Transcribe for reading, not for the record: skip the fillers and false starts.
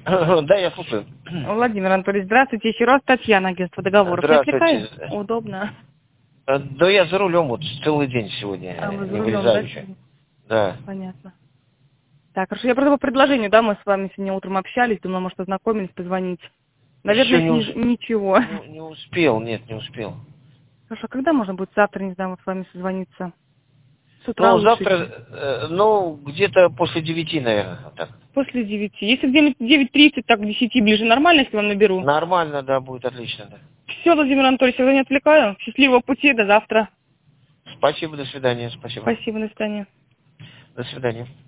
Да, я слушаю. Владимир Анатольевич, здравствуйте. Еще раз Татьяна, агентство договоров. Здравствуйте. Удобно. Да я за рулем вот целый день сегодня, А вы за не рулем, вылезаю да? еще. Да. Понятно. Так, хорошо. Я просто по предложению, да, мы с вами сегодня утром общались, думала, может, ознакомились, позвонить. Наверное, Еще ничего. не успел, нет, не успел. Хорошо, когда можно будет завтра, не знаю, вот с вами созвониться? С утра Ну, лучше. завтра, где-то после 9, наверное, вот так. После 9. Если в 9:30, так к 10 ближе, нормально, если вам наберу? Нормально, да, будет отлично, да. Все, Владимир Анатольевич, я не отвлекаю. Счастливого пути, до завтра. Спасибо, до свидания, спасибо. Спасибо, до свидания. До свидания.